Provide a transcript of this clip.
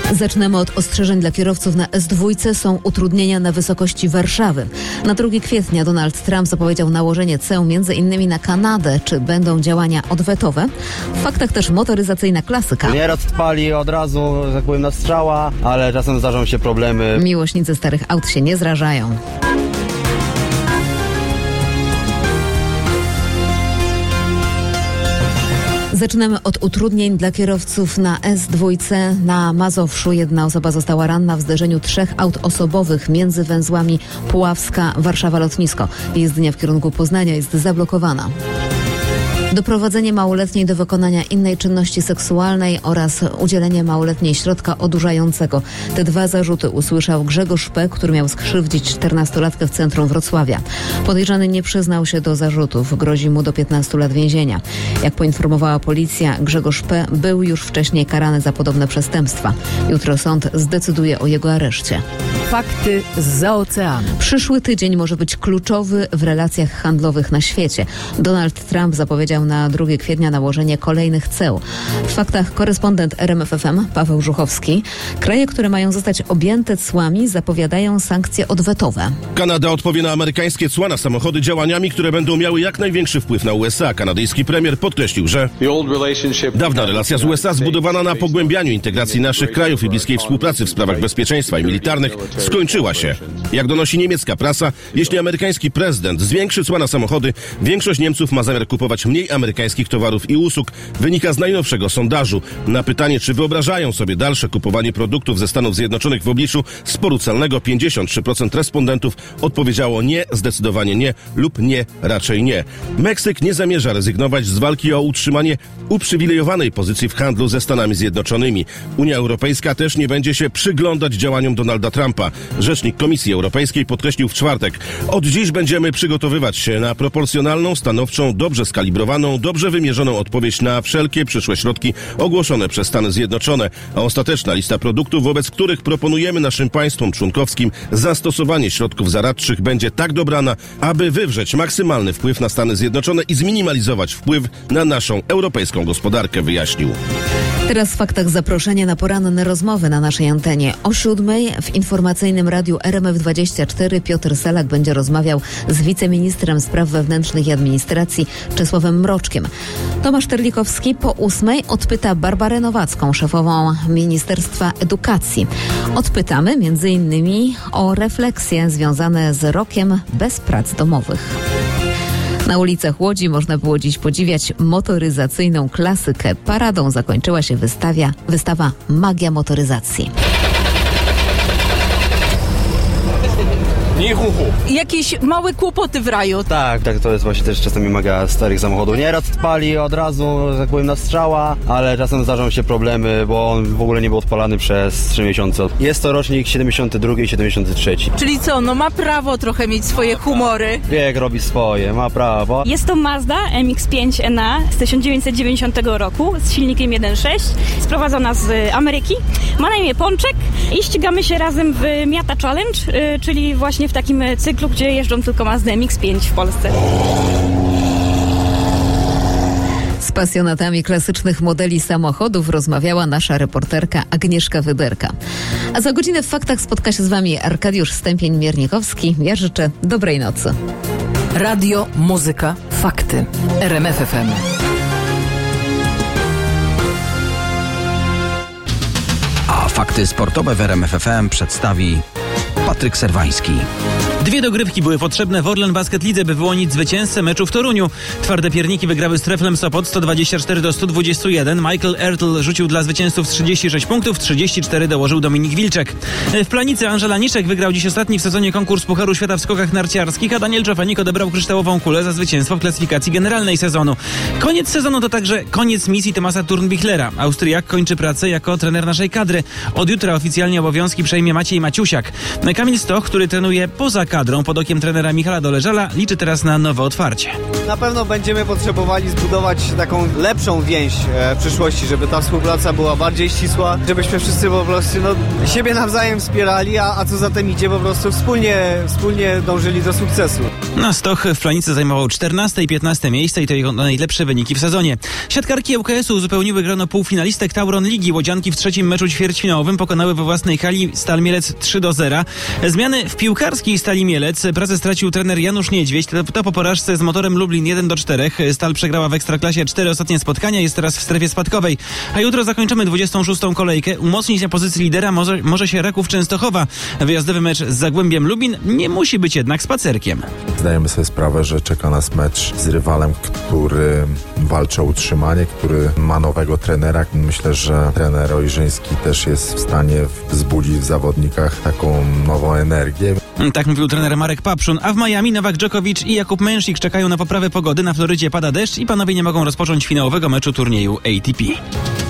Zaczynamy od ostrzeżeń dla kierowców na S2. Są utrudnienia na wysokości Warszawy. Na 2 kwietnia Donald Trump zapowiedział nałożenie ceł m.in. na Kanadę. Czy będą działania odwetowe? W faktach też motoryzacyjna klasyka. Nieraz pali od razu, tak powiem, na strzała, ale czasem zdarzą się problemy. Miłośnicy starych aut się nie zrażają. Zaczynamy od utrudnień dla kierowców na S2. Na Mazowszu jedna osoba została ranna w zderzeniu 3 aut osobowych między węzłami Puławska-Warszawa Lotnisko. Jezdnia w kierunku Poznania jest zablokowana. Doprowadzenie małoletniej do wykonania innej czynności seksualnej oraz udzielenie małoletniej środka odurzającego. Te 2 zarzuty usłyszał Grzegorz P., który miał skrzywdzić 14-latkę w centrum Wrocławia. Podejrzany nie przyznał się do zarzutów. Grozi mu do 15 lat więzienia. Jak poinformowała policja, Grzegorz P. był już wcześniej karany za podobne przestępstwa. Jutro sąd zdecyduje o jego areszcie. Fakty zza oceanu. Przyszły tydzień może być kluczowy w relacjach handlowych na świecie. Donald Trump zapowiedział na 2 kwietnia nałożenie kolejnych ceł. W faktach korespondent RMF FM Paweł Żuchowski. Kraje, które mają zostać objęte cłami, zapowiadają sankcje odwetowe. Kanada odpowie na amerykańskie cła na samochody działaniami, które będą miały jak największy wpływ na USA. Kanadyjski premier podkreślił, że dawna relacja z USA zbudowana na pogłębianiu integracji naszych krajów i bliskiej współpracy w sprawach bezpieczeństwa i militarnych skończyła się. Jak donosi niemiecka prasa, jeśli amerykański prezydent zwiększy cła na samochody, większość Niemców ma zamiar kupować mniej amerykańskich towarów i usług, wynika z najnowszego sondażu. Na pytanie, czy wyobrażają sobie dalsze kupowanie produktów ze Stanów Zjednoczonych w obliczu sporu celnego, 53% respondentów odpowiedziało nie, zdecydowanie nie lub nie, raczej nie. Meksyk nie zamierza rezygnować z walki o utrzymanie uprzywilejowanej pozycji w handlu ze Stanami Zjednoczonymi. Unia Europejska też nie będzie się przyglądać działaniom Donalda Trumpa. Rzecznik Komisji Europejskiej podkreślił w czwartek: od dziś będziemy przygotowywać się na proporcjonalną, stanowczą, dobrze skalibrowaną, dobrze wymierzoną odpowiedź na wszelkie przyszłe środki ogłoszone przez Stany Zjednoczone, a ostateczna lista produktów, wobec których proponujemy naszym państwom członkowskim zastosowanie środków zaradczych, będzie tak dobrana, aby wywrzeć maksymalny wpływ na Stany Zjednoczone i zminimalizować wpływ na naszą europejską gospodarkę, wyjaśnił. Teraz w faktach zaproszenie na poranne rozmowy na naszej antenie. O 7:00 w informacyjnym radiu RMF24 Piotr Selak będzie rozmawiał z wiceministrem spraw wewnętrznych i administracji Czesławem Mroczkiem. Tomasz Terlikowski po 8:00 odpyta Barbarę Nowacką, szefową Ministerstwa Edukacji. Odpytamy m.in. o refleksje związane z rokiem bez prac domowych. Na ulicach Łodzi można było dziś podziwiać motoryzacyjną klasykę. Paradą zakończyła się wystawa Magia motoryzacji. Jakieś małe kłopoty w raju. Tak, to jest właśnie też czasami magia starych samochodów. Nieraz pali od razu, tak powiem, na strzała, ale czasem zdarzą się problemy, bo on w ogóle nie był odpalany przez 3 miesiące. Jest to rocznik 72 i 73. Czyli co, no ma prawo trochę mieć swoje humory. Wiek robi swoje, ma prawo. Jest to Mazda MX-5 NA z 1990 roku z silnikiem 1.6, sprowadzona z Ameryki. Ma na imię Pączek i ścigamy się razem w Miata Challenge, czyli właśnie w takim cyklu, gdzie jeżdżą tylko Mazda MX-5 w Polsce. Z pasjonatami klasycznych modeli samochodów rozmawiała nasza reporterka Agnieszka Wyderka. A za godzinę w faktach spotka się z Wami Arkadiusz Stępień-Miernikowski. Ja życzę dobrej nocy. Radio, muzyka, fakty. RMF FM. A fakty sportowe w RMF FM przedstawi Patryk Serwański. 2 dogrywki były potrzebne w Orlen Basket Lidze, by wyłonić zwycięzcę meczu w Toruniu. Twarde pierniki wygrały z Treflem Sopot 124-121. Michael Ertl rzucił dla zwycięzców 36 punktów, 34 dołożył Dominik Wilczek. W Planicy Angela Niszek wygrał dziś ostatni w sezonie konkurs Pucharu Świata w skokach narciarskich, a Daniel Czofanik odebrał kryształową kulę za zwycięstwo w klasyfikacji generalnej sezonu. Koniec sezonu to także koniec misji Tomasa Turnbichlera. Austriak kończy pracę jako trener naszej kadry. Od jutra oficjalnie obowiązki przejmie Maciej Maciusiak. Kamil Stoch, który trenuje poza kadrą pod okiem trenera Michala Doleżala, liczy teraz na nowe otwarcie. Na pewno będziemy potrzebowali zbudować taką lepszą więź w przyszłości, żeby ta współpraca była bardziej ścisła, żebyśmy wszyscy po prostu siebie nawzajem wspierali, a co za tym idzie, po prostu wspólnie dążyli do sukcesu. Stoch w Planicy zajmował 14 i 15 miejsce i to jego najlepsze wyniki w sezonie. Siatkarki ŁKS-u uzupełniły grono półfinalistek Tauron Ligi. Łodzianki w trzecim meczu ćwierćfinałowym pokonały we własnej hali Stal Mielec 3-0. Zmiany w piłkarskiej Stali Mielec. Pracę stracił trener Janusz Niedźwiedź. To po porażce z Motorem Lublin 1-4. Stal przegrała w Ekstraklasie 4 ostatnie spotkania, jest teraz w strefie spadkowej. A jutro zakończymy 26. kolejkę. Umocnić na pozycji lidera może się Raków Częstochowa. Wyjazdowy mecz z Zagłębiem Lubin nie musi być jednak spacerkiem. Zdajemy sobie sprawę, że czeka nas mecz z rywalem, który walczy o utrzymanie, który ma nowego trenera. Myślę, że trener Ojrzyński też jest w stanie wzbudzić w zawodnikach taką nową energię. Tak mówił trener Marek Papszun, a w Miami Nowak Dżokowicz i Jakub Męszik czekają na poprawę pogody. Na Florydzie pada deszcz i panowie nie mogą rozpocząć finałowego meczu turnieju ATP.